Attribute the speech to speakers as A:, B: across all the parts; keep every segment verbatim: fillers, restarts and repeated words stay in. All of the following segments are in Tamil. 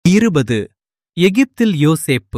A: இருபது. எகிப்தில் யோசேப்பு.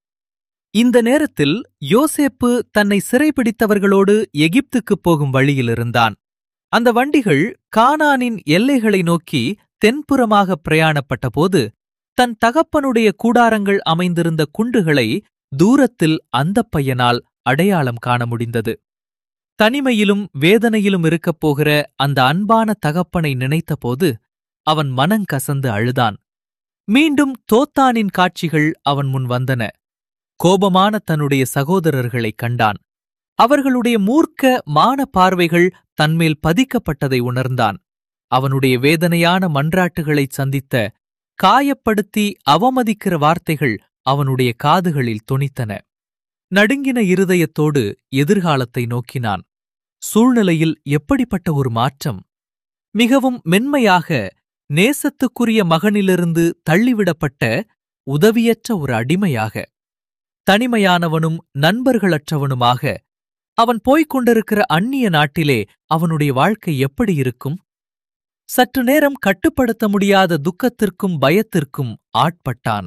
A: இந்த நேரத்தில் யோசேப்பு தன்னை சிறைபிடித்தவர்களோடு எகிப்துக்குப் போகும் வழியிலிருந்தான். அந்த வண்டிகள் கானானின் எல்லைகளை நோக்கி தென்புறமாகப் பிரயாணப்பட்டபோது தன் தகப்பனுடைய கூடாரங்கள் அமைந்திருந்த குன்றுகளை தூரத்தில் அந்தப் பையனால் அடையாளம் காண முடிந்தது. தனிமையிலும் வேதனையிலும் இருக்கப் போகிற அந்த அன்பான தகப்பனை நினைத்தபோது அவன் மனங்கசந்து அழுதான். மீண்டும் தோத்தானின் காட்சிகள் அவன் முன் வந்தன. கோபமான தன்னுடைய சகோதரர்களைக் கண்டான். அவர்களுடைய மூர்க்க மான பார்வைகள் தன்மேல் பதிக்கப்பட்டதை உணர்ந்தான். அவனுடைய வேதனையான மன்றாட்டுகளைச் சந்தித்த, காயப்படுத்தி அவமதிக்கிற வார்த்தைகள் அவனுடைய காதுகளில் தொனித்தன. நடுங்கின இருதயத்தோடு எதிர்காலத்தை நோக்கினான். சூழ்நிலையில் எப்படிப்பட்ட ஒரு மாற்றம்! மிகவும் மென்மையாக நேசத்துக்குரிய மகனிலிருந்து தள்ளிவிடப்பட்ட உதவியற்ற ஒரு அடிமையாக, தனிமையானவனும் நண்பர்களற்றவனுமாக அவன் போய்க் கொண்டிருக்கிற அந்நிய நாட்டிலே அவனுடைய வாழ்க்கை எப்படி இருக்கும்? சற்று நேரம் கட்டுப்படுத்த முடியாத துக்கத்திற்கும் பயத்திற்கும் ஆட்பட்டான்.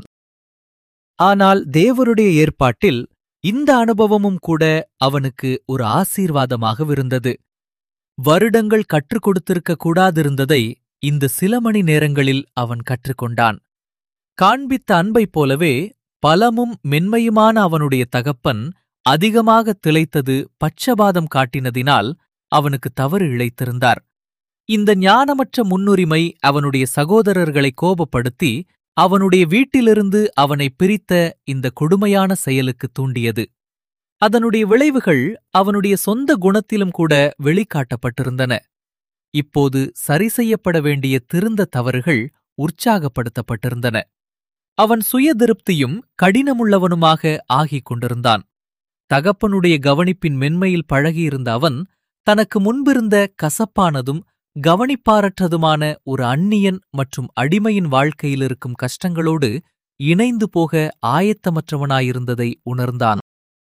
A: ஆனால் தேவருடைய ஏற்பாட்டில் இந்த அனுபவமும் கூட அவனுக்கு ஒரு ஆசீர்வாதமாகவிருந்தது. வருடங்கள் கற்றுக் கொடுத்திருக்க கூடாதிருந்ததை இந்த சில மணி நேரங்களில் அவன் கற்றுக்கொண்டான். காண்பித்த அன்பைப் போலவே பலமும் மென்மையுமான அவனுடைய தகப்பன் அதிகமாக திளைத்தது பட்சபாதம் காட்டினதினால் அவனுக்கு தவறு இழைத்திருந்தார். இந்த ஞானமற்ற முன்னுரிமை அவனுடைய சகோதரர்களை கோபப்படுத்தி அவனுடைய வீட்டிலிருந்து அவனை பிரித்த இந்த கொடுமையான செயலுக்கு தூண்டியது. அதனுடைய விளைவுகள் அவனுடைய சொந்த குணத்திலும் கூட வெளிக்காட்டப்பட்டிருந்தன. இப்போது சரி செய்யப்பட வேண்டிய திருந்த தவறுகள் உற்சாகப்படுத்தப்பட்டிருந்தன. அவன் சுய திருப்தியும் கடினமுள்ளவனுமாக ஆகிக் கொண்டிருந்தான். தகப்பனுடைய கவனிப்பின் மென்மையில் பழகியிருந்த அவன் தனக்கு முன்பிருந்த கசப்பானதும் கவனிப்பாரற்றதுமான ஒரு அந்நியன் மற்றும் அடிமையின் வாழ்க்கையிலிருக்கும் கஷ்டங்களோடு இணைந்து போக ஆயத்தமற்றவனாயிருந்ததை உணர்ந்தான்.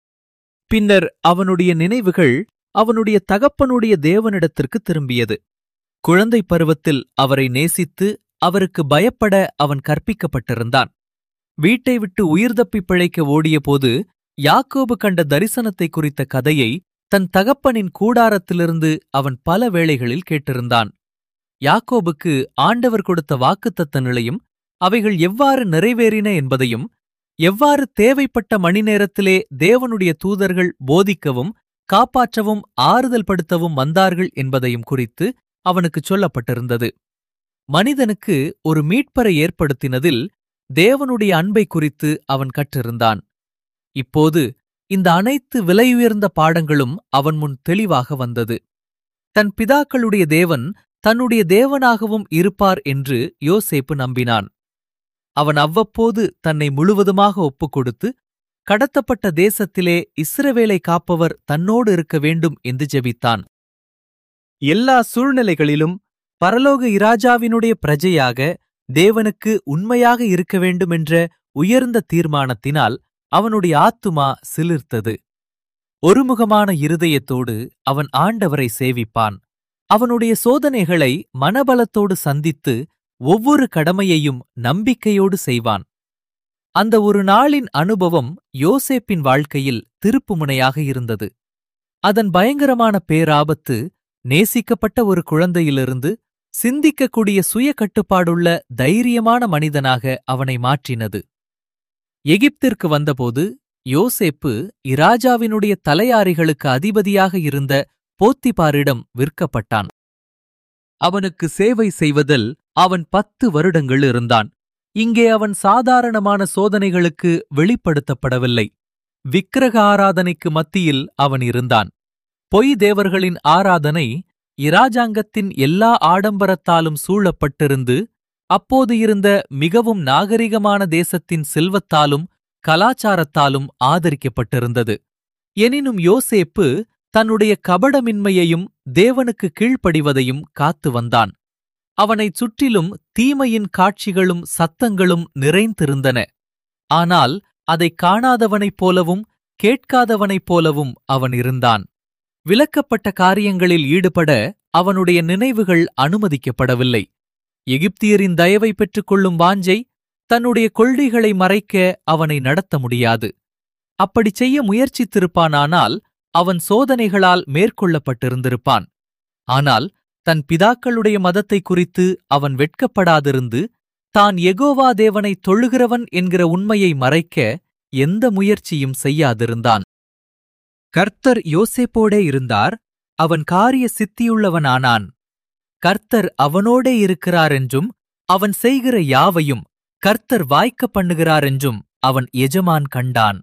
A: பின்னர் அவனுடைய நினைவுகள் அவனுடைய தகப்பனுடைய தேவனிடத்திற்கு திரும்பியது. குழந்தை பருவத்தில் அவரை நேசித்து அவருக்கு பயப்பட அவன் கற்பிக்கப்பட்டிருந்தான். வீட்டை விட்டு உயிர் தப்பி பிழைக்க ஓடியபோது யாக்கோபு கண்ட தரிசனத்தை குறித்த கதையை தன் தகப்பனின் கூடாரத்திலிருந்து அவன் பல வேளைகளில் கேட்டிருந்தான். யாக்கோபுக்கு ஆண்டவர் கொடுத்த வாக்குத்தத்த நிலையும் அவைகள் எவ்வாறு நிறைவேறின என்பதையும், எவ்வாறு தேவைப்பட்ட மணி நேரத்திலே தேவனுடைய தூதர்கள் போதிக்கவும் காப்பாற்றவும் ஆறுதல் படுத்தவும் வந்தார்கள் என்பதையும் குறித்து அவனுக்குச் சொல்லப்பட்டிருந்தது. மனிதனுக்கு ஒரு மீட்பரை ஏற்படுத்தினதில் தேவனுடைய அன்பை குறித்து அவன் கற்றிருந்தான். இப்போது இந்த அனைத்து விலையுயர்ந்த பாடங்களும் அவன் முன் தெளிவாக வந்தது. தன் பிதாக்களுடைய தேவன் தன்னுடைய தேவனாகவும் இருப்பார் என்று யோசேப்பு நம்பினான். அவன் அவ்வப்போது தன்னை முழுவதுமாக ஒப்புக்கொடுத்து கடத்தப்பட்ட தேசத்திலே இஸ்ரவேலை காப்பவர் தன்னோடு இருக்க வேண்டும் என்று ஜெபித்தான். எல்லா சூழ்நிலைகளிலும் பரலோக இராஜாவினுடைய பிரஜையாக தேவனுக்கு உண்மையாக இருக்க வேண்டுமென்ற உயர்ந்த தீர்மானத்தினால் அவனுடைய ஆத்துமா சிலிர்த்தது. ஒருமுகமான இருதயத்தோடு அவன் ஆண்டவரை சேவிப்பான். அவனுடைய சோதனைகளை மனபலத்தோடு சந்தித்து ஒவ்வொரு கடமையையும் நம்பிக்கையோடு செய்வான். அந்த ஒரு நாளின் அனுபவம் யோசேப்பின் வாழ்க்கையில் திருப்புமுனையாக இருந்தது. அதன் பயங்கரமான பேராபத்து நேசிக்கப்பட்ட ஒரு குழந்தையிலிருந்து சிந்திக்கக்கூடிய சுய கட்டுப்பாடுள்ள தைரியமான மனிதனாக அவனை மாற்றினது. எகிப்திற்கு வந்தபோது யோசேப்பு இராஜாவினுடைய தலையாரிகளுக்கு அதிபதியாக இருந்த போத்திபாரிடம் விற்கப்பட்டான். அவனுக்கு சேவை செய்வதில் அவன் பத்து வருடங்கள் இருந்தான். இங்கே அவன் சாதாரணமான சோதனைகளுக்கு வெளிப்படுத்தப்படவில்லை. விக்கிரக ஆராதனைக்கு மத்தியில் அவன் இருந்தான். பொய் தேவர்களின் ஆராதனை இராஜாங்கத்தின் எல்லா ஆடம்பரத்தாலும் சூழப்பட்டிருந்து அப்போது இருந்த மிகவும் நாகரிகமான தேசத்தின் செல்வத்தாலும் கலாச்சாரத்தாலும் ஆதரிக்கப்பட்டிருந்தது. எனினும் யோசேப்பு தன்னுடைய கபடமின்மையையும் தேவனுக்கு கீழ்ப்படிவதையும் காத்து வந்தான். அவனைச் சுற்றிலும் தீமையின் காட்சிகளும் சத்தங்களும் நிறைந்திருந்தன. ஆனால் அதைக் காணாதவனைப் போலவும் கேட்காதவனைப் போலவும் அவன் இருந்தான். விலக்கப்பட்ட காரியங்களில் ஈடுபட அவனுடைய நினைவுகள் அனுமதிக்கப்படவில்லை. எகிப்தியரின் தயவை பெற்றுக் கொள்ளும் வாஞ்சை, தன்னுடைய கொள்கைகளை மறைக்க அவனை நடத்த முடியாது. அப்படி செய்ய முயற்சித்திருப்பானானால் அவன் சோதனைகளால் மேற்கொள்ளப்பட்டிருந்திருப்பான். ஆனால் தன் பிதாக்களுடைய மதத்தை குறித்து அவன் வெட்கப்படாதிருந்து தான் யெகோவா தேவனை தொழுகிறவன் என்கிற உண்மையை மறைக்க எந்த முயற்சியும் செய்யாதிருந்தான். கர்த்தர் யோசேப்போடே இருந்தார், அவன் காரிய சித்தியுள்ளவனானான். கர்த்தர் அவனோடே இருக்கிறாரென்றும் அவன் செய்கிற யாவையும் கர்த்தர் வாய்க்க பண்ணுகிறாரென்றும் அவன் எஜமான் கண்டான்.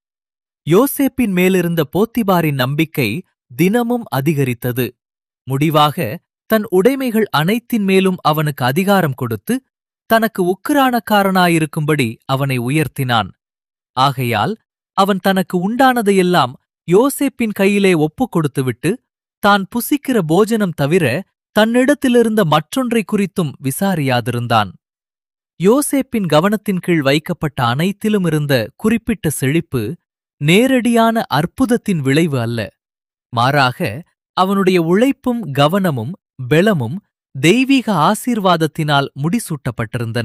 A: யோசேப்பின் மேலிருந்த போத்திபாரின் நம்பிக்கை தினமும் அதிகரித்தது. முடிவாக தன் உடைமைகள் அனைத்தின் மேலும் அவனுக்கு அதிகாரம் கொடுத்து தனக்கு உக்கிரானக்காரனாயிருக்கும்படி அவனை உயர்த்தினான். ஆகையால் அவன் தனக்கு உண்டானதையெல்லாம் யோசேப்பின் கையிலே ஒப்புக் கொடுத்துவிட்டு தான் புசிக்கிற போஜனம் தவிர தன்னிடத்திலிருந்த மற்றொன்றை குறித்தும் விசாரியாதிருந்தான். யோசேப்பின் கவனத்தின் கீழ் வைக்கப்பட்ட அனைத்திலும் இருந்த குறிப்பிட்ட செழிப்பு நேரடியான அற்புதத்தின் விளைவு அல்ல. மாறாக அவனுடைய உழைப்பும் கவனமும் பெலமும் தெய்வீக ஆசீர்வாதத்தினால் முடிசூட்டப்பட்டிருந்தன.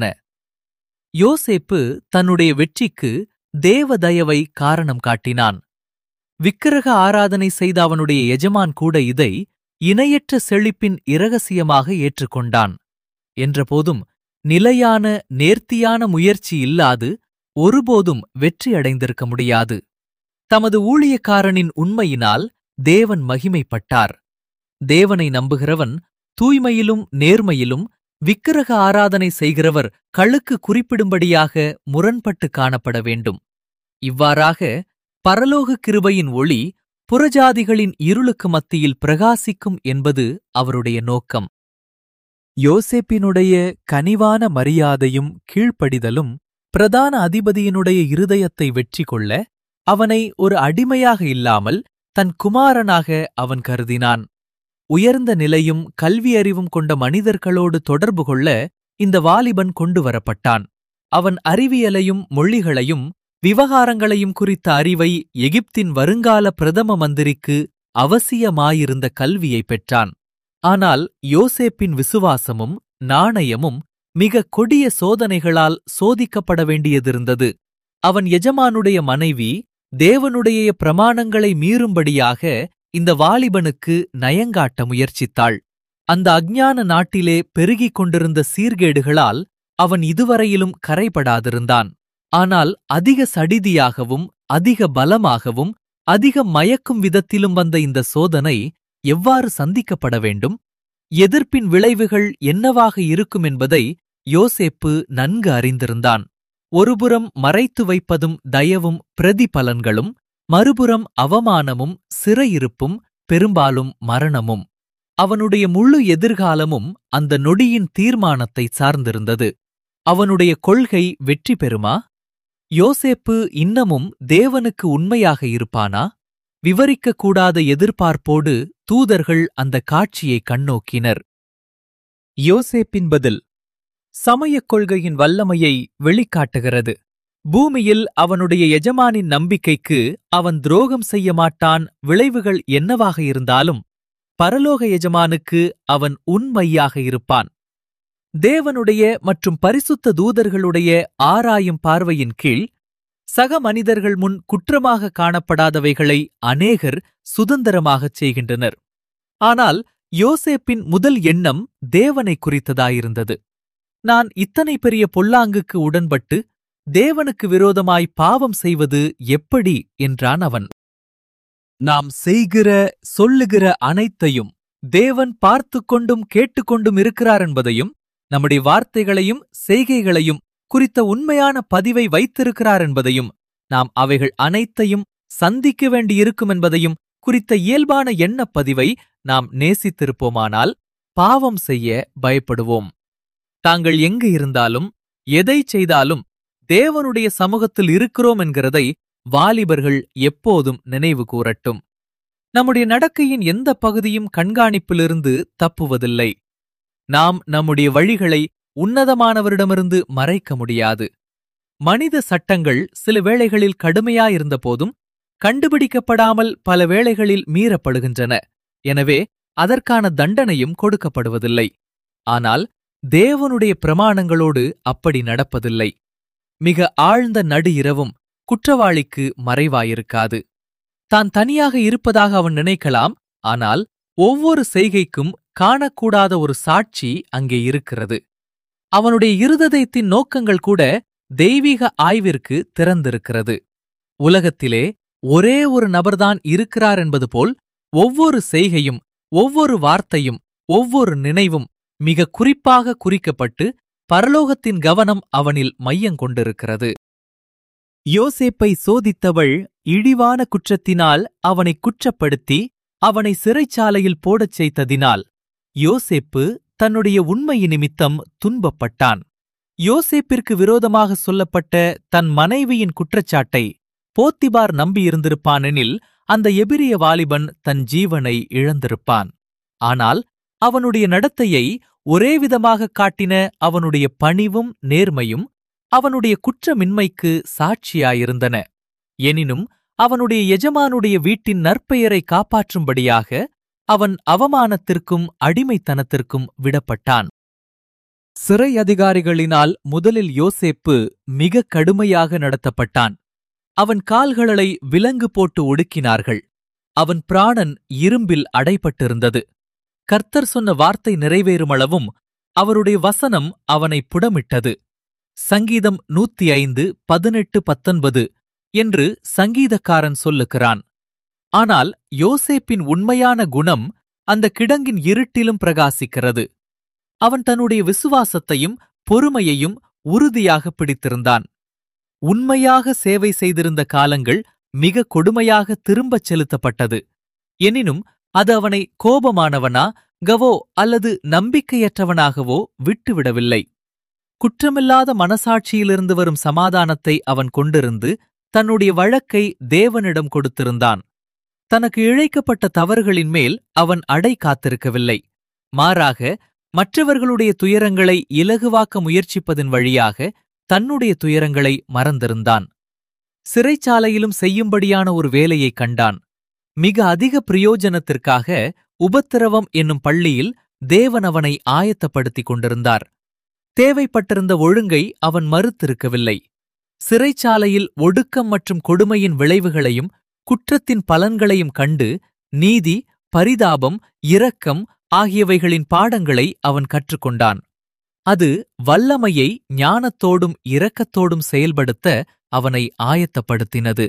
A: யோசேப்பு தன்னுடைய வெற்றிக்கு தேவதயவை காரணம் காட்டினான். விக்கிரக ஆராதனை செய்த அவனுடைய எஜமான் கூட இதை இணையற்ற செழிப்பின் இரகசியமாக ஏற்றுக்கொண்டான். என்றபோதும் நிலையான நேர்த்தியான முயற்சி இல்லாது ஒருபோதும் வெற்றியடைந்திருக்க முடியாது. தமது ஊழியக்காரனின் உண்மையினால் தேவன் மகிமைப்பட்டார். தேவனை நம்புகிறவன் தூய்மையிலும் நேர்மையிலும், விக்கிரக ஆராதனை செய்கிறவர் கழுக்கு குறிப்பிடும்படியாக முரண்பட்டு காணப்பட வேண்டும். இவ்வாறாக பரலோக கிருபையின் ஒளி புறஜாதிகளின் இருளுக்கு மத்தியில் பிரகாசிக்கும் என்பது அவருடைய நோக்கம். யோசேப்பினுடைய கனிவான மரியாதையும் கீழ்ப்படிதலும் பிரதான அதிபதியினுடைய இருதயத்தை வெற்றி கொள்ள அவனை ஒரு அடிமையாக இல்லாமல் தன் குமாரனாக அவன் கருதினான். உயர்ந்த நிலையும் கல்வியறிவும் கொண்ட மனிதர்களோடு தொடர்பு கொள்ள இந்த வாலிபன் கொண்டு வரப்பட்டான். அவன் அறிவியலையும் மொழிகளையும் விவகாரங்களையும் குறித்த அறிவை எகிப்தின் வருங்கால பிரதம மந்திரிக்கு அவசியமாயிருந்த கல்வியை பெற்றான். ஆனால் யோசேப்பின் விசுவாசமும் நாணயமும் மிக கொடிய சோதனைகளால் சோதிக்கப்பட வேண்டியதிருந்தது. அவன் எஜமானுடைய மனைவி தேவனுடைய பிரமாணங்களை மீறும்படியாக இந்த வாலிபனுக்கு நயங்காட்ட முயற்சித்தாள். அந்த அஞ்ஞான நாட்டிலே பெருகிக் கொண்டிருந்த சீர்கேடுகளால் அவன் இதுவரையிலும் கரைபடாதிருந்தான். ஆனால் அதிக சடிதியாகவும் அதிக பலமாகவும் அதிக மயக்கும் விதத்திலும் வந்த இந்த சோதனை எவ்வாறு சந்திக்கப்பட வேண்டும், எதிர்ப்பின் விளைவுகள் என்னவாக இருக்கும் என்பதை யோசேப்பு நன்கு அறிந்திருந்தான். ஒருபுறம் மறைத்து வைப்பதும் தயவும் பிரதிபலன்களும், மறுபுறம் அவமானமும் சிறையிருப்பும் பெரும்பாலும் மரணமும். அவனுடைய முழு எதிர்காலமும் அந்த நொடியின் தீர்மானத்தை சார்ந்திருந்தது. அவனுடைய கொள்கை வெற்றி பெறுமா? யோசேப்பு இன்னமும் தேவனுக்கு உண்மையாக இருப்பானா? விவரிக்கக்கூடாத எதிர்பார்ப்போடு தூதர்கள் அந்த காட்சியை கண்ணோக்கினர். யோசேப்பின் பதில் சமயக் கொள்கையின் வல்லமையை வெளிக்காட்டுகிறது. பூமியில் அவனுடைய எஜமானின் நம்பிக்கைக்கு அவன் துரோகம் செய்ய மாட்டான். விளைவுகள் என்னவாக இருந்தாலும் பரலோக எஜமானுக்கு அவன் உண்மையாக இருப்பான். தேவனுடைய மற்றும் பரிசுத்த தூதர்களுடைய ஆராயும் பார்வையின் கீழ் சக மனிதர்கள் முன் குற்றமாக காணப்படாதவைகளை அநேகர் சுதந்திரமாகச் செய்கின்றனர். ஆனால் யோசேப்பின் முதல் எண்ணம் தேவனை குறித்ததாயிருந்தது. நான் இத்தனை பெரிய பொல்லாங்குக்கு உடன்பட்டு தேவனுக்கு விரோதமாய் பாவம் செய்வது எப்படி என்றான் அவன். நாம் செய்கிற சொல்லுகிற அனைத்தையும் தேவன் பார்த்துக் கொண்டும் கேட்டுக்கொண்டும் இருக்கிறார் என்பதையும், நம்முடைய வார்த்தைகளையும் செய்கைகளையும் குறித்த உண்மையான பதிவை வைத்திருக்கிறார் என்பதையும், நாம் அவைகள் அனைத்தையும் சந்திக்க வேண்டியிருக்கும் என்பதையும் குறித்த இயல்பான எண்ணப் பதிவை நாம் நேசித்திருப்போமானால் பாவம் செய்ய பயப்படுவோம். தாங்கள் எங்கு இருந்தாலும் எதை செய்தாலும் தேவனுடைய சமூகத்தில் இருக்கிறோம் என்கிறதை வாலிபர்கள் எப்போதும் நினைவு கூறட்டும். நம்முடைய நடக்கையின் எந்த பகுதியும் கண்காணிப்பிலிருந்து தப்புவதில்லை. நாம் நம்முடைய வழிகளை உன்னதமானவரிடமிருந்து மறைக்க முடியாது. மனித சட்டங்கள் சில வேளைகளில் கடுமையாயிருந்த போதும் கண்டுபிடிக்கப்படாமல் பல வேளைகளில் மீறப்படுகின்றன. எனவே அதற்கான தண்டனையும் கொடுக்கப்படுவதில்லை. ஆனால் தேவனுடைய பிரமாணங்களோடு அப்படி நடப்பதில்லை. மிக ஆழ்ந்த நடு இரவும் குற்றவாளிக்கு மறைவாயிருக்காது. தான் தனியாக இருப்பதாக அவன் நினைக்கலாம். ஆனால் ஒவ்வொரு செய்கைக்கும் காணக்கூடாத ஒரு சாட்சி அங்கே இருக்கிறது. அவனுடைய இருதயத்தின் நோக்கங்கள் கூட தெய்வீக ஆய்விற்கு திறந்திருக்கிறது. உலகத்திலே ஒரே ஒரு நபர்தான் இருக்கிறார் என்பது போல் ஒவ்வொரு செய்கையும், ஒவ்வொரு வார்த்தையும், ஒவ்வொரு நினைவும் மிக குறிப்பாக குறிக்கப்பட்டு பரலோகத்தின் கவனம் அவனில் மையங்கொண்டிருக்கிறது. யோசேப்பை சோதித்தவள் இழிவான குற்றத்தினால் அவனை குற்றப்படுத்தி அவனை சிறைச்சாலையில் போடச் செய்ததினால் யோசேப்பு தன்னுடைய உண்மை நிமித்தம் துன்பப்பட்டான். யோசேப்பிற்கு விரோதமாக சொல்லப்பட்ட தன் மனைவியின் குற்றச்சாட்டை போத்திபார் நம்பியிருந்திருப்பானெனில் அந்த எபிரிய வாலிபன் தன் ஜீவனை இழந்திருப்பான். ஆனால் அவனுடைய நடத்தையை ஒரேவிதமாக காட்டின அவனுடைய பணிவும் நேர்மையும் அவனுடைய குற்றமின்மைக்கு சாட்சியாயிருந்தன. எனினும் அவனுடைய எஜமானுடைய வீட்டின் நற்பெயரை காப்பாற்றும்படியாக அவன் அவமானத்திற்கும் அடிமைத்தனத்திற்கும் விடப்பட்டான். சிறை அதிகாரிகளினால் முதலில் யோசேப்பு மிக கடுமையாக நடத்தப்பட்டான். அவன் கால்களை விலங்கு போட்டு ஒடுக்கினார்கள். அவன் பிராணன் இரும்பில் அடைபட்டிருந்தது. கர்த்தர் சொன்ன வார்த்தை நிறைவேறுமளவும் அவருடைய வசனம் அவனை புடமிட்டது. சங்கீதம் நூத்தி ஐந்து பதினெட்டு பத்தொன்பது என்று சங்கீதக்காரன் சொல்லுகிறான். ஆனால் யோசேப்பின் உண்மையான குணம் அந்த கிடங்கின் இருட்டிலும் பிரகாசிக்கிறது. அவன் தன்னுடைய விசுவாசத்தையும் பொறுமையையும் உறுதியாக பிடித்திருந்தான். உண்மையாக சேவை செய்திருந்த காலங்கள் மிக கொடுமையாக திரும்பச் செலுத்தப்பட்டது. எனினும் அது அவனை கோபமானவனா கவோ அல்லது நம்பிக்கையற்றவனாகவோ விட்டுவிடவில்லை. குற்றமில்லாத மனசாட்சியிலிருந்து வரும் சமாதானத்தை அவன் கொண்டிருந்து தன்னுடைய வழக்கை தேவனிடம் கொடுத்திருந்தான். தனக்கு இழைக்கப்பட்ட தவறுகளின் மேல் அவன் அடை காத்திருக்கவில்லை. மாறாக மற்றவர்களுடைய துயரங்களை இலகுவாக்க முயற்சிப்பதன் வழியாக தன்னுடைய துயரங்களை மறந்திருந்தான். சிறைச்சாலையிலும் செய்யும்படியான ஒரு வேலையைக் கண்டான். மிக அதிக பிரயோஜனத்திற்காக உபத்திரவம் என்னும் பள்ளியில் தேவன் அவனை ஆயத்தப்படுத்திக் கொண்டிருந்தார். தேவைப்பட்டிருந்த ஒழுங்கை அவன் மறுத்திருக்கவில்லை. சிறைச்சாலையில் ஒடுக்கம் மற்றும் கொடுமையின் விளைவுகளையும் குற்றத்தின் பலன்களையும் கண்டு நீதி, பரிதாபம், இரக்கம் ஆகியவைகளின் பாடங்களை அவன் கற்றுக்கொண்டான். அது வல்லமையை ஞானத்தோடும் இரக்கத்தோடும் செயல்படுத்த அவனை ஆயத்தப்படுத்தினது.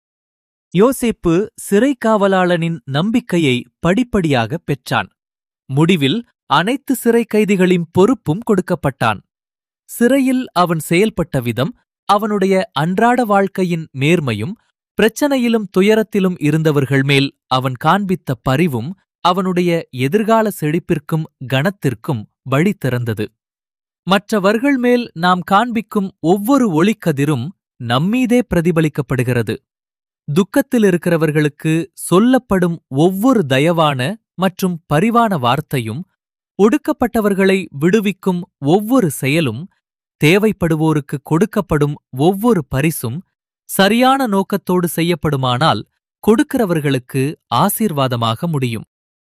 A: யோசேப்பு சிறைக்காவலாளனின் நம்பிக்கையை படிப்படியாகப் பெற்றான். முடிவில் அனைத்து சிறை கைதிகளின் பொறுப்பும் கொடுக்கப்பட்டான். சிறையில் அவன் செயல்பட்ட விதம், அவனுடைய அன்றாட வாழ்க்கையின் நேர்மையும் பிரச்சனையிலும் துயரத்திலும் இருந்தவர்கள் மேல் அவன் காண்பித்த பரிவும் அவனுடைய எதிர்கால செழிப்பிற்கும் கனத்திற்கும் வழி திறந்தது. மற்றவர்கள் மேல் நாம் காண்பிக்கும் ஒவ்வொரு ஒளிக்கதிரும் நம்மீதே பிரதிபலிக்கப்படுகிறது. துக்கத்தில் இருக்கிறவர்களுக்கு சொல்லப்படும் ஒவ்வொரு தயவான மற்றும் பரிவான வார்த்தையும், ஒடுக்கப்பட்டவர்களை விடுவிக்கும் ஒவ்வொரு செயலும், தேவைப்படுவோருக்கு கொடுக்கப்படும் ஒவ்வொரு பரிசும் சரியான நோக்கத்தோடு செய்யப்படுமானால் கொடுக்கிறவர்களுக்கு ஆசீர்வாதமாக முடியும்.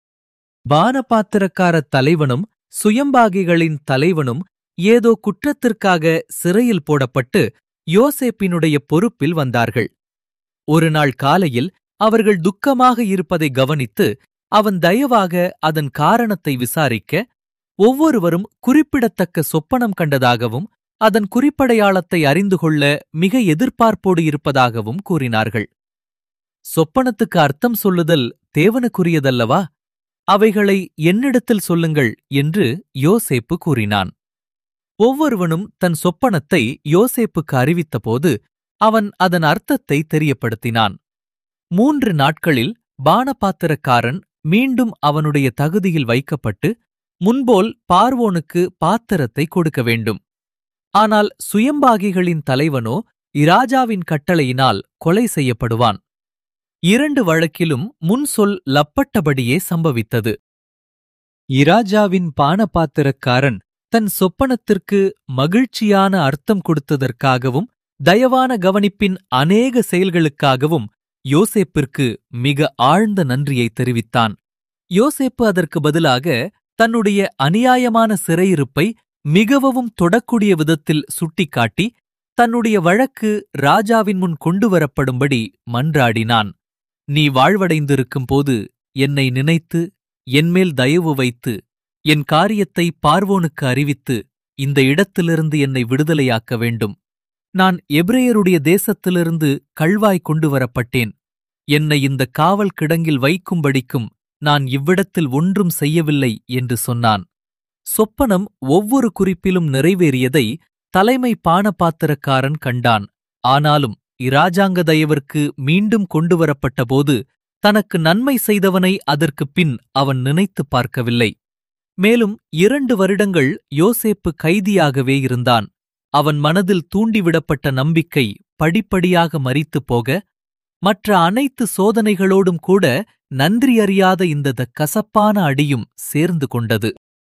A: பானபாத்திரக்கார தலைவனும் சுயம்பாகிகளின் தலைவனும் ஏதோ குற்றத்திற்காக சிறையில் போடப்பட்டு யோசேப்பினுடைய பொறுப்பில் வந்தார்கள். ஒரு நாள் காலையில் அவர்கள் துக்கமாக இருப்பதை கவனித்து அவன் தயவாக அதன் காரணத்தை விசாரிக்க, ஒவ்வொருவரும் குறிப்பிடத்தக்க சொப்பனம் கண்டதாகவும் அதன் குறிப்படையாளத்தை அறிந்து கொள்ள மிக எதிர்பார்ப்போடு இருப்பதாகவும் கூறினார்கள். சொப்பனத்துக்கு அர்த்தம் சொல்லுதல் தேவனுக்குரியதல்லவா? அவைகளை என்னிடத்தில் சொல்லுங்கள் என்று யோசேப்பு கூறினான். ஒவ்வொருவனும் தன் சொப்பனத்தை யோசேப்புக்கு அறிவித்தபோது அவன் அதன் அர்த்தத்தை தெரியப்படுத்தினான். மூன்று நாட்களில் பானபாத்திரக்காரன் மீண்டும் அவனுடைய தகுதியில் வைக்கப்பட்டு முன்போல் பார்வோனுக்கு பாத்திரத்தை கொடுக்க வேண்டும். ஆனால் சுயம்பாகிகளின் தலைவனோ இராஜாவின் கட்டளையினால் கொலை செய்யப்படுவான். இரண்டு வழக்கிலும் முன் சொல் லப்பட்டபடியே சம்பவித்தது. இராஜாவின் பானபாத்திரக்காரன் தன் சொப்பனத்திற்கு மகிழ்ச்சியான அர்த்தம் கொடுத்ததற்காகவும் தயவான கவனிப்பின் அநேக செயல்களுக்காகவும் யோசேப்பிற்கு மிக ஆழ்ந்த நன்றியை தெரிவித்தான். யோசேப்பு அதற்கு பதிலாக தன்னுடைய அநியாயமான சிறையிருப்பை மிகவும் தொடக்கூடிய விதத்தில் சுட்டிக்காட்டி தன்னுடைய வழக்கு ராஜாவின் முன் கொண்டுவரப்படும்படி மன்றாடினான். நீ வாழ்வடைந்திருக்கும்போது என்னை நினைத்து என்மேல் தயவு வைத்து என் காரியத்தை பார்வோனுக்கு அறிவித்து இந்த இடத்திலிருந்து என்னை விடுதலையாக்க வேண்டும். நான் எபிரேயருடைய தேசத்திலிருந்து கள்வாய் கொண்டு வரப்பட்டேன். என்னை இந்த காவல் கிடங்கில் வைக்கும்படிக்கும் நான் இவ்விடத்தில் ஒன்றும் செய்யவில்லை என்று சொன்னான். சொப்பனம் ஒவ்வொரு குறிப்பிலும் நிறைவேறியதை தலைமை பானபாத்திரக்காரன் கண்டான். ஆனாலும் இராஜாங்க தயவிற்கு மீண்டும் கொண்டுவரப்பட்டபோது தனக்கு நன்மை செய்தவனை அதற்குப் பின் அவன் நினைத்துப் பார்க்கவில்லை. மேலும் இரண்டு வருடங்கள் யோசேப்பு கைதியாகவே இருந்தான். அவன் மனதில் தூண்டிவிடப்பட்ட நம்பிக்கை படிப்படியாக மரித்துப் போக, மற்ற அனைத்து சோதனைகளோடும் கூட நன்றியறியாத இந்த கசப்பான அடியும் சேர்ந்து கொண்டது.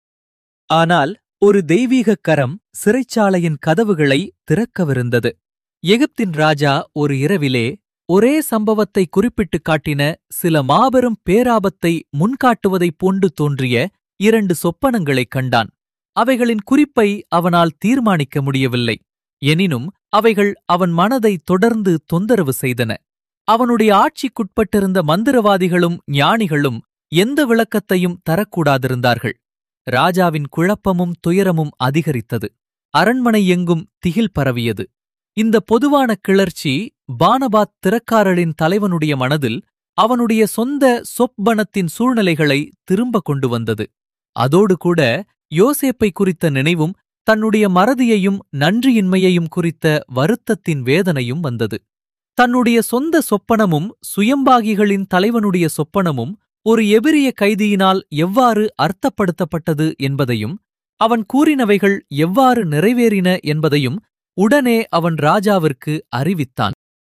A: ஆனால் ஒரு தெய்வீகக் கரம் சிறைச்சாலையின் கதவுகளை திறக்கவிருந்தது. எகிப்தின் ராஜா ஒரு இரவிலே ஒரே சம்பவத்தை குறிப்பிட்டுக் காட்டின சில மாபெரும் பேராபத்தை முன்காட்டுவதைப் போன்று தோன்றிய இரண்டு சொப்பனங்களைக் கண்டான். அவைகளின் குறிப்பை அவனால் தீர்மானிக்க முடியவில்லை. எனினும் அவைகள் அவன் மனதை தொடர்ந்து தொந்தரவு செய்தன. அவனுடைய ஆட்சிக்குட்பட்டிருந்த மந்திரவாதிகளும் ஞானிகளும் எந்த விளக்கத்தையும் தரக்கூடாதிருந்தார்கள். ராஜாவின் குழப்பமும் துயரமும் அதிகரித்தது. அரண்மனை எங்கும் திகில் பரவியது. இந்த பொதுவான கிளர்ச்சி பானபாத் திறக்காரரின் தலைவனுடைய மனதில் அவனுடைய சொந்த சொப்பனத்தின் சூழ்நிலைகளை திரும்ப கொண்டு வந்தது. அதோடு கூட யோசேப்பை குறித்த நினைவும் தன்னுடைய மறதியையும் நன்றியின்மையையும் குறித்த வருத்தத்தின் வேதனையும் வந்தது. தன்னுடைய சொந்த சொப்பனமும் சுயம்பாகிகளின் தலைவனுடைய சொப்பனமும் ஒரு எபிரிய கைதியினால் எவ்வாறு அர்த்தப்படுத்தப்பட்டது என்பதையும் அவன் கூறினவைகள் எவ்வாறு நிறைவேறின என்பதையும் உடனே அவன் ராஜாவிற்கு அறிவித்தான்.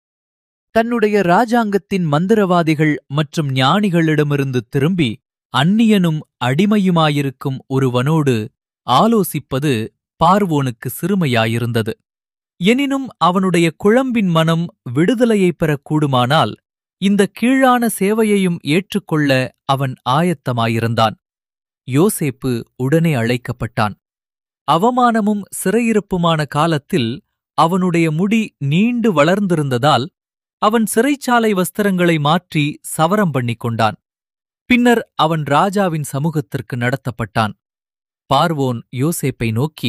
A: தன்னுடைய ராஜாங்கத்தின் மந்திரவாதிகள் மற்றும் ஞானிகளிடமிருந்து திரும்பி அந்நியனும் அடிமையுமாயிருக்கும் ஒருவனோடு ஆலோசிப்பது பார்வோனுக்கு சிறுமையாயிருந்தது. எனினும் அவனுடைய குழம்பின் மனம் விடுதலையைப் பெறக்கூடுமானால் இந்த கீழான சேவையையும் ஏற்றுக்கொள்ள அவன் ஆயத்தமாயிருந்தான். யோசேப்பு உடனே அழைக்கப்பட்டான். அவமானமும் சிறையிருப்புமான காலத்தில் அவனுடைய முடி நீண்டு வளர்ந்திருந்ததால் அவன் சிறைச்சாலை வஸ்திரங்களை மாற்றி சவரம் பண்ணிக் கொண்டான். பின்னர் அவன் ராஜாவின் சமூகத்திற்கு நடத்தப்பட்டான். பார்வோன் யோசேப்பை நோக்கி,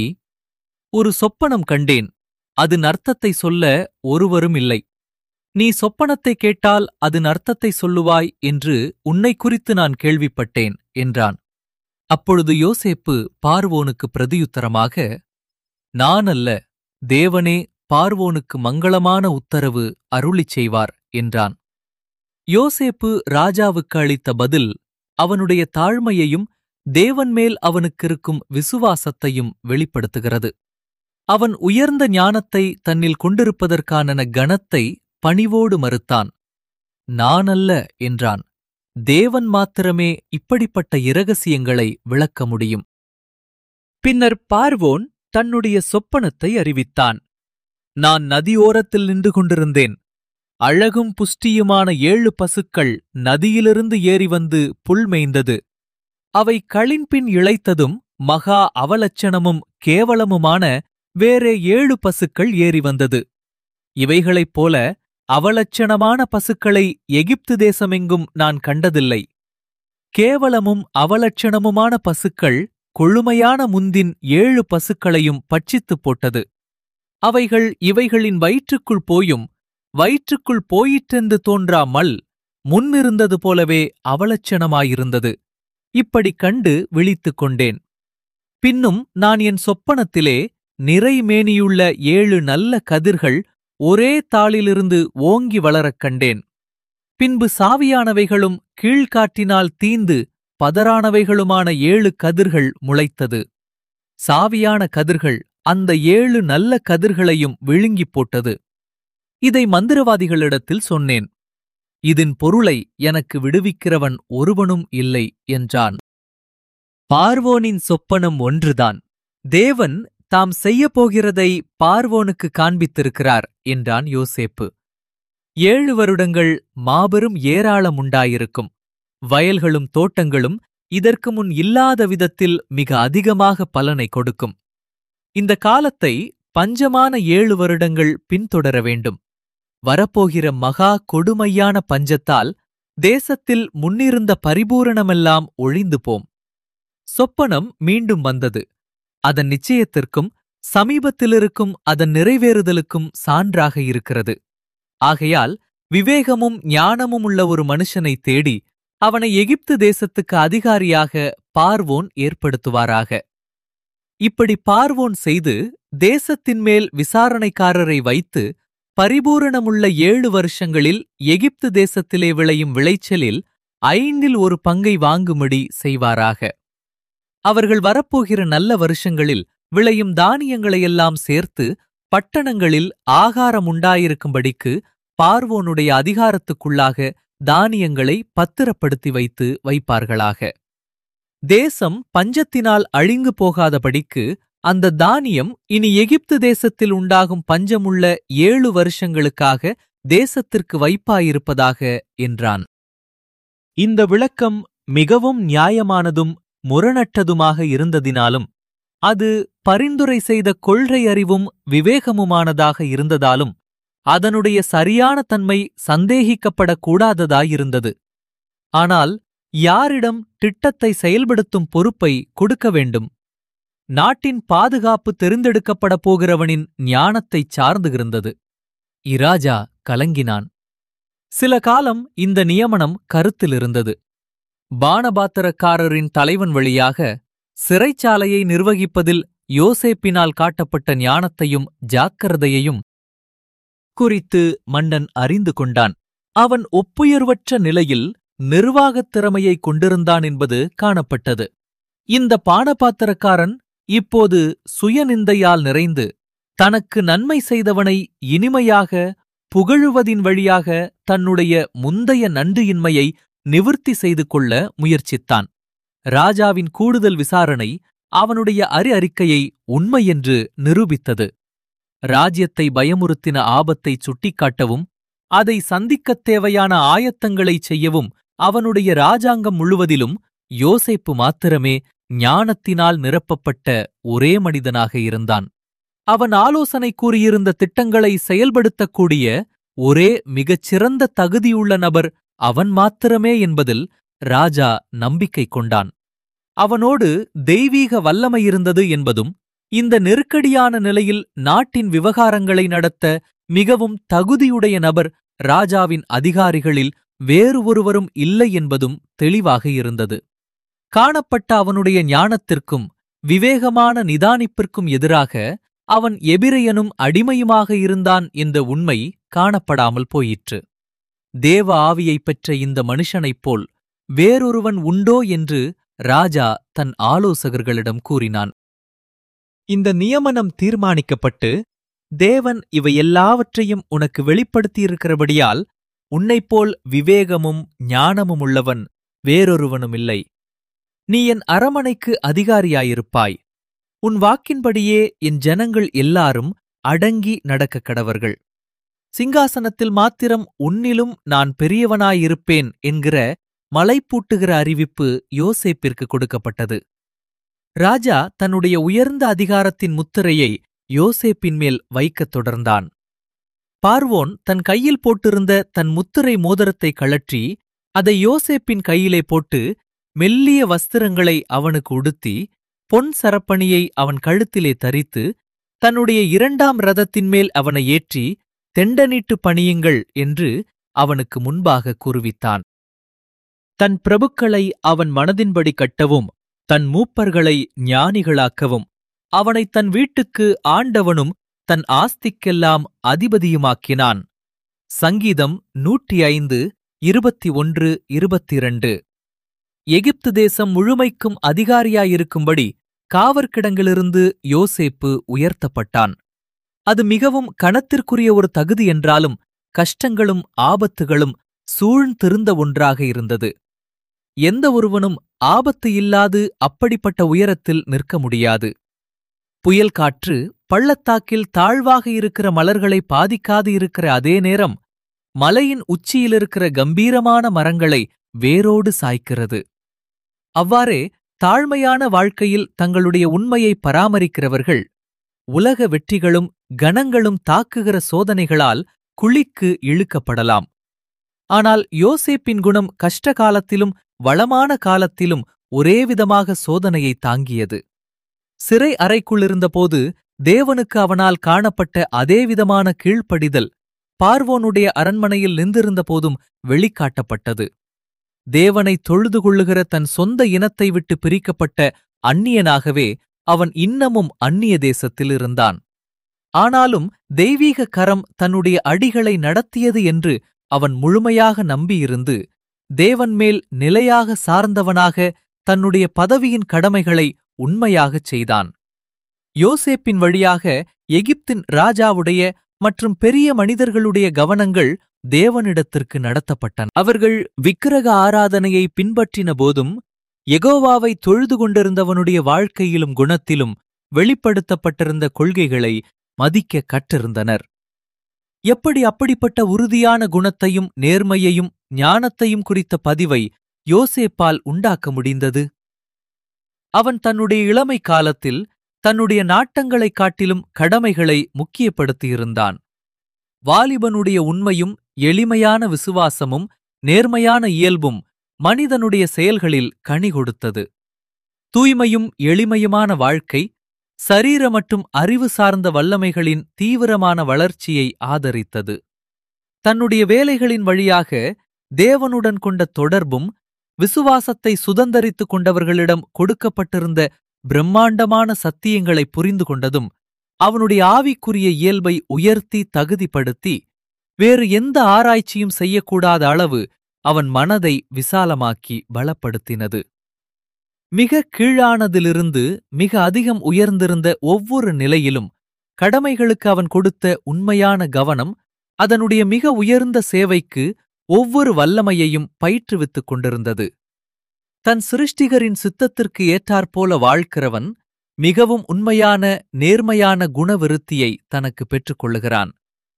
A: ஒரு சொப்பனம் கண்டேன், அதன் அர்த்தத்தை சொல்ல ஒருவரும் இல்லை. நீ சொப்பனத்தை கேட்டால் அதன் அர்த்தத்தை சொல்லுவாய் என்று உன்னை குறித்து நான் கேள்விப்பட்டேன் என்றான். அப்பொழுது யோசேப்பு பார்வோனுக்கு பிரதியுத்தரமாக, நான் அல்ல, தேவனே பார்வோனுக்கு மங்களமான உத்தரவு அருளிச் செய்வார் என்றான். யோசேப்பு ராஜாவுக்கு அளித்த பதில் அவனுடைய தாழ்மையையும் தேவன்மேல் அவனுக்கிருக்கும் விசுவாசத்தையும் வெளிப்படுத்துகிறது. அவன் உயர்ந்த ஞானத்தை தன்னில் கொண்டிருப்பதற்கான கனத்தை பணிவோடு மறுத்தான். நான் அல்ல என்றான். தேவன் மாத்திரமே இப்படிப்பட்ட இரகசியங்களை விளக்க முடியும். பின்னர் பார்வோன் தன்னுடைய சொப்பனத்தை அறிவித்தான். நான் நதியோரத்தில் நின்று கொண்டிருந்தேன். அழகும் புஷ்டியுமான ஏழு பசுக்கள் நதியிலிருந்து ஏறி வந்து புல் மேய்ந்தது. அவை களின்பின் இளைத்ததும் மகா அவலட்சணமும் கேவலமுமான வேறே ஏழு பசுக்கள் ஏறி வந்தது. இவைகளைப் போல அவலட்சணமான பசுக்களை எகிப்து தேசமெங்கும் நான் கண்டதில்லை. கேவலமும் அவலட்சணமுமான பசுக்கள் கொழுமையான முந்தின் ஏழு பசுக்களையும் பட்சித்துப் போட்டது. அவைகள் இவைகளின் வயிற்றுக்குள் போயும் வயிற்றுக்குள் போயிற்றென்று தோன்றா மல் முன்னிருந்தது போலவே அவலட்சணமாயிருந்தது. இப்படிக் கண்டு விழித்துக் கொண்டேன். பின்னும் நான் என் சொப்பனத்திலே நிறைமேனியுள்ள ஏழு நல்ல கதிர்கள் ஒரே தாளிலிருந்து ஓங்கி வளரக் கண்டேன். பின்பு சாவியானவைகளும் கீழ்காற்றினால் தீந்து பதறானவைகளுமான ஏழு கதிர்கள் முளைத்தது. சாவியான கதிர்கள் அந்த ஏழு நல்ல கதிர்களையும் விழுங்கிப் போட்டது. இதை மந்திரவாதிகளிடத்தில் சொன்னேன். இதன் பொருளை எனக்கு விடுவிக்கிறவன் ஒருவனும் இல்லை என்றான். பார்வோனின் சொப்பனம் ஒன்றுதான். தேவன் தாம் செய்யப்போகிறதை பார்வோனுக்கு காண்பித்திருக்கிறார் என்றான் யோசேப்பு. ஏழு வருடங்கள் மாபெரும் ஏராளம் உண்டாயிருக்கும். வயல்களும் தோட்டங்களும் இதற்கு முன் இல்லாத விதத்தில் மிக அதிகமாக பலனை கொடுக்கும். இந்த காலத்தை பஞ்சமான ஏழு வருடங்கள் பின்தொடர வேண்டும். வரப்போகிற மகா கொடுமையான பஞ்சத்தால் தேசத்தில் முன்னிருந்த பரிபூரணமெல்லாம் ஒழிந்து போம். சொப்பனம் மீண்டும் வந்தது. அதன் நிச்சயத்திற்கும் சமீபத்திலிருக்கும் அதன் நிறைவேறுதலுக்கும் சான்றாக இருக்கிறது. ஆகையால் விவேகமும் ஞானமும் உள்ள ஒரு மனுஷனை தேடி அவனை எகிப்து தேசத்துக்கு அதிகாரியாக பார்வோன் ஏற்படுத்துவாராக. இப்படி பார்வோன் செய்து தேசத்தின் மேல் விசாரணைக்காரரை வைத்து பரிபூரணமுள்ள ஏழு வருஷங்களில் எகிப்து தேசத்திலே விளையும் விளைச்சலில் ஐந்தில் ஒரு பங்கை வாங்கும்படி செய்வாராக. அவர்கள் வரப்போகிற நல்ல வருஷங்களில் விளையும் தானியங்களையெல்லாம் சேர்த்து பட்டணங்களில் ஆகாரம் உண்டாயிருக்கும்படிக்கு பார்வோனுடைய அதிகாரத்துக்குள்ளாக தானியங்களை பத்திரப்படுத்தி வைத்து வைப்பார்களாக. தேசம் பஞ்சத்தினால் அழிந்து போகாதபடிக்கு அந்த தானியம் இனி எகிப்து தேசத்தில் உண்டாகும் பஞ்சமுள்ள ஏழு வருஷங்களுக்காக தேசத்திற்கு வைப்பாயிருப்பதாக என்றான். இந்த விளக்கம் மிகவும் நியாயமானதும் முரணற்றதுமாக இருந்ததினாலும் அது பரிந்துரை செய்த கொள்கை அறிவும் விவேகமுமானதாக இருந்ததாலும் அதனுடைய சரியான தன்மை சந்தேகிக்கப்படக்கூடாததாயிருந்தது. ஆனால் யாரிடம் திட்டத்தை செயல்படுத்தும் பொறுப்பை கொடுக்க வேண்டும்? நாட்டின் பாதுகாப்பு தெரிந்தெடுக்கப்பட போகிறவனின் ஞானத்தைச் சார்ந்து இருந்தது. இராஜா கலங்கினான். சில காலம் இந்த நியமனம் கருத்திலிருந்தது. பானபாத்திரக்காரரின் தலைவன் வழியாக சிறைச்சாலையை நிர்வகிப்பதில் யோசேப்பினால் காட்டப்பட்ட ஞானத்தையும் ஜாக்கிரதையையும் குறித்து மன்னன் அறிந்து கொண்டான். அவன் ஒப்புயர்வற்ற நிலையில் நிர்வாகத் திறமையைக் கொண்டிருந்தான் என்பது காணப்பட்டது. இந்த பானபாத்திரக்காரன் இப்போது சுயநிந்தையால் நிறைந்து தனக்கு நன்மை செய்தவனை இனிமையாக புகழுவதின் வழியாக தன்னுடைய முந்தைய நன்றியின்மையை நிவிர்த்தி செய்து கொள்ள முயற்சித்தான். ராஜாவின் கூடுதல் விசாரணை அவனுடைய அறி அறிக்கையை உண்மையென்று நிரூபித்தது. ராஜ்யத்தை பயமுறுத்தின ஆபத்தைச் சுட்டிக்காட்டவும் அதை சந்திக்கத் தேவையான ஆயத்தங்களைச் செய்யவும் அவனுடைய ராஜாங்கம் முழுவதிலும் யோசேப்பு மாத்திரமே ஞானத்தினால் நிரப்பப்பட்ட ஒரே மனிதனாக இருந்தான். அவன் ஆலோசனை கூறியிருந்த திட்டங்களை செயல்படுத்தக்கூடிய ஒரே மிகச்சிறந்த தகுதியுள்ள நபர் அவன் மாத்திரமே என்பதில் ராஜா நம்பிக்கை கொண்டான். அவனோடு தெய்வீக வல்லமையிருந்தது என்பதும் இந்த நெருக்கடியான நிலையில் நாட்டின் விவகாரங்களை நடத்த மிகவும் தகுதியுடைய நபர் ராஜாவின் அதிகாரிகளில் வேறு ஒருவரும் இல்லை என்பதும் தெளிவாக இருந்தது. காணப்பட்ட அவனுடைய ஞானத்திற்கும் விவேகமான நிதானிப்பிற்கும் எதிராக அவன் எபிரெயனும் அடிமையுமாக இருந்தான் என்ற உண்மை காணப்படாமல் போயிற்று. தேவ ஆவியைப் பெற்ற இந்த மனுஷனைப் போல் வேறொருவன் உண்டோ என்று ராஜா தன் ஆலோசகர்களிடம் கூறினான். இந்த நியமனம் தீர்மானிக்கப்பட்டு தேவன் இவையெல்லாவற்றையும் உனக்கு வெளிப்படுத்தியிருக்கிறபடியால் உன்னைப்போல் விவேகமும் ஞானமும் உள்ளவன் வேறொருவனுமில்லை. நீ என் அரமனைக்கு அதிகாரியாயிருப்பாய். உன் வாக்கின்படியே என் ஜனங்கள் எல்லாரும் அடங்கி நடக்கக் கடவர்கள். சிங்காசனத்தில் மாத்திரம் உன்னிலும் நான் பெரியவனாயிருப்பேன் என்கிற மலைப்பூட்டுகிற அறிவிப்பு யோசேப்பிற்கு கொடுக்கப்பட்டது. ராஜா தன்னுடைய உயர்ந்த அதிகாரத்தின் முத்திரையை யோசேப்பின் மேல் வைக்கத் தொடர்ந்தான். பார்வோன் தன் கையில் போட்டிருந்த தன் முத்திரை மோதிரத்தை கழற்றி அதை யோசேப்பின் கையிலே போட்டு மெல்லிய வஸ்திரங்களை அவனுக்கு உடுத்தி பொன் சரப்பணியை அவன் கழுத்திலே தரித்து தன்னுடைய இரண்டாம் ரதத்தின் மேல் அவனை ஏற்றி தெண்டனிட்டு பணியுங்கள் என்று அவனுக்கு முன்பாக கூறுவித்தான். தன் பிரபுக்களை அவன் மனதின்படி கட்டவும் தன் மூப்பர்களை ஞானிகளாக்கவும் அவனைத் தன் வீட்டுக்கு ஆண்டவனும் தன் ஆஸ்திக்கெல்லாம் அதிபதியுமாக்கினான். சங்கீதம் நூற்றி ஐந்து இருபத்தி ஒன்று இருபத்திரண்டு. எகிப்து தேசம் முழுமைக்கும் அதிகாரியாயிருக்கும்படி காவற்கிடங்கிலிருந்து யோசேப்பு உயர்த்தப்பட்டான். அது மிகவும் கனத்திற்குரிய ஒரு தகுதி என்றாலும் கஷ்டங்களும் ஆபத்துகளும் சூழ்ந்திருந்த ஒன்றாக இருந்தது. எந்த ஒருவனும் ஆபத்து இல்லாது அப்படிப்பட்ட உயரத்தில் நிற்க முடியாது. புயல் காற்று பள்ளத்தாக்கில் தாழ்வாக இருக்கிற மலர்களை பாதிக்காது இருக்கிற அதே நேரம் மலையின் உச்சியிலிருக்கிற கம்பீரமான மரங்களை வேரோடு சாய்க்கிறது. அவ்வாறே தாழ்மையான வாழ்க்கையில் தங்களுடைய உண்மையை பராமரிக்கிறவர்கள் உலக வெற்றிகளும் கணங்களும் தாக்குகிற சோதனைகளால் குழிக்கு இழுக்கப்படலாம். ஆனால் யோசேப்பின் குணம் கஷ்ட காலத்திலும் வளமான காலத்திலும் ஒரேவிதமாக சோதனையை தாங்கியது. சிறை அறைக்குள்ளிருந்தபோது தேவனுக்கு அவனால் காணப்பட்ட அதேவிதமான கீழ்ப்படிதல் பார்வோனுடைய அரண்மனையில் நின்றிருந்த போதும் வெளிக்காட்டப்பட்டது. தேவனை தொழுது கொள்ளுகிற தன் சொந்த இனத்தை விட்டு பிரிக்கப்பட்ட அந்நியனாகவே அவன் இன்னமும் அந்நிய தேசத்தில் இருந்தான். ஆனாலும் தெய்வீக கரம் தன்னுடைய அடிகளை நடத்தியது என்று அவன் முழுமையாக நம்பியிருந்து தேவன் மேல் நிலையாக சார்ந்தவனாக தன்னுடைய பதவியின் கடமைகளை உண்மையாகச் செய்தான். யோசேப்பின் வழியாக எகிப்தின் ராஜாவுடைய மற்றும் பெரிய மனிதர்களுடைய கவனங்கள் தேவனிடத்திற்கு நடத்தப்பட்டன. அவர்கள் விக்கிரக ஆராதனையை பின்பற்றின போதும் யெகோவாவை தொழுது கொண்டிருந்தவனுடைய வாழ்க்கையிலும் குணத்திலும் வெளிப்படுத்தப்பட்டிருந்த கொள்கைகளை மதிக்க கற்றிருந்தனர். எப்படி அப்படிப்பட்ட உறுதியான குணத்தையும் நேர்மையையும் ஞானத்தையும் குறித்த பதிவை யோசேப்பால் உண்டாக்க முடிந்தது? அவன் தன்னுடைய இளமை காலத்தில் தன்னுடைய நாட்டங்களைக் காட்டிலும் கடமைகளை முக்கியப்படுத்தியிருந்தான். வாலிபனுடைய உண்மையும் எளிமையான விசுவாசமும் நேர்மையான இயல்பும் மனிதனுடைய செயல்களில் கனி கொடுத்தது. தூய்மையும் எளிமையுமான வாழ்க்கை சரீர மற்றும் அறிவு சார்ந்த வல்லமைகளின் தீவிரமான வளர்ச்சியை ஆதரித்தது. தன்னுடைய வேலைகளின் வழியாக தேவனுடன் கொண்ட தொடர்பும் விசுவாசத்தை சுதந்தரித்துக் கொண்டவர்களிடம் கொடுக்கப்பட்டிருந்த பிரம்மாண்டமான சத்தியங்களை புரிந்து கொண்டதும் அவனுடைய ஆவிக்குரிய இயல்பை உயர்த்தி தகுதிப்படுத்தி வேறு எந்த ஆராய்ச்சியும் செய்யக்கூடாத அளவு அவன் மனதை விசாலமாக்கி பலப்படுத்தினது. மிக கீழானதிலிருந்து மிக அதிகம் உயர்ந்திருந்த ஒவ்வொரு நிலையிலும் கடமைகளுக்கு அவன் கொடுத்த உண்மையான கவனம் அதனுடைய மிக உயர்ந்த சேவைக்கு ஒவ்வொரு வல்லமையையும் பயிற்றுவித்துக் கொண்டிருந்தது. தன் சிருஷ்டிகரின் சித்தத்திற்கு ஏற்றாற்போல வாழ்கிறவன் மிகவும் உண்மையான நேர்மையான குணவிருத்தியை தனக்கு பெற்றுக் கொள்ளுகிறான்.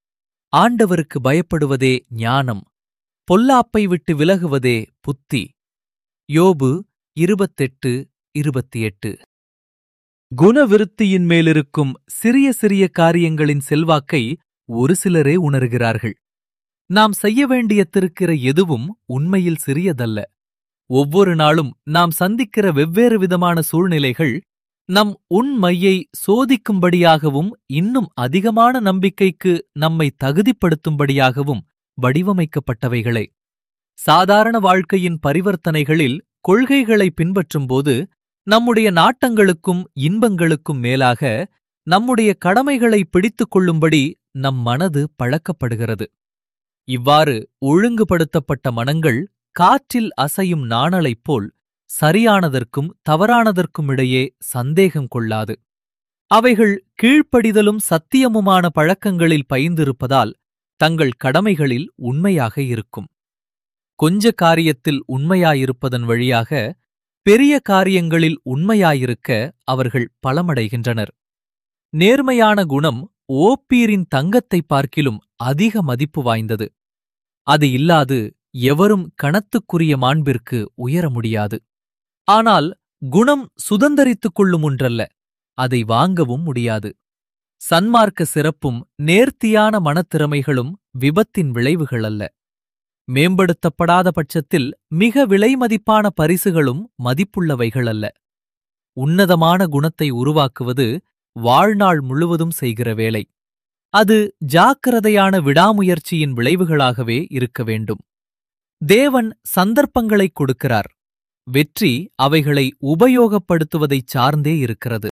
A: ஆண்டவருக்கு பயப்படுவதே ஞானம், பொல்லாப்பை விட்டு விலகுவதே புத்தி. யோபு இருபத்தெட்டு இருபத்தி எட்டு. குணவிருத்தியின் மேலிருக்கும் சிறிய சிறிய காரியங்களின் செல்வாக்கை ஒரு சிலரே உணர்கிறார்கள். நாம் செய்ய வேண்டியத்திருக்கிற எதுவும் உண்மையில் சிறியதல்ல. ஒவ்வொரு நாளும் நாம் சந்திக்கிற வெவ்வேறு விதமான சூழ்நிலைகள் நம் உண்மையை சோதிக்கும்படியாகவும் இன்னும் அதிகமான நம்பிக்கைக்கு நம்மை தகுதிப்படுத்தும்படியாகவும் வடிவமைக்கப்பட்டவைகளே. சாதாரண வாழ்க்கையின் பரிவர்த்தனைகளில் கொள்கைகளை பின்பற்றும்போது நம்முடைய நாட்டங்களுக்கும் இன்பங்களுக்கும் மேலாக நம்முடைய கடமைகளை பிடித்துக் கொள்ளும்படி நம் மனது பழக்கப்படுகிறது. இவ்வாறு ஒழுங்குபடுத்தப்பட்ட மனங்கள் காற்றில் அசையும் நாணலைப் போல் சரியானதற்கும் தவறானதற்கும் இடையே சந்தேகம் கொள்ளாது. அவைகள் கீழ்ப்படிதலும் சத்தியமுமான பழக்கங்களில் பயின்றிருப்பதால் தங்கள் கடமைகளில் உண்மையாக இருக்கும். கொஞ்ச காரியத்தில் உண்மையாயிருப்பதன் வழியாக பெரிய காரியங்களில் உண்மையாயிருக்க அவர்கள் பலமடைகின்றனர். நேர்மையான குணம் ஓப்பீரின் தங்கத்தைப் பார்க்கிலும் அதிக மதிப்பு வாய்ந்தது. அது இல்லாது எவரும் கணத்துக்குரிய மாண்பிற்கு உயர முடியாது. ஆனால் குணம் சுதந்தரித்துக் கொள்ளும் ஒன்றல்ல, அதை வாங்கவும் முடியாது. சன்மார்க்க சிறப்பும் நேர்த்தியான மனத்திறமைகளும் விபத்தின் விளைவுகள் அல்ல. மேம்படுத்தப்படாத பட்சத்தில் மிக விலைமதிப்பான பரிசுகளும் மதிப்புள்ளவைகள் அல்ல. உன்னதமான குணத்தை உருவாக்குவது வாழ்நாள் முழுவதும் செய்கிற வேலை. அது ஜாக்கிரதையான விடாமுயற்சியின் விளைவுகளாகவே இருக்க வேண்டும். தேவன் சந்தர்ப்பங்களைக் கொடுக்கிறார். வெற்றி அவைகளை உபயோகப்படுத்துவதைச் சார்ந்தே இருக்கிறது.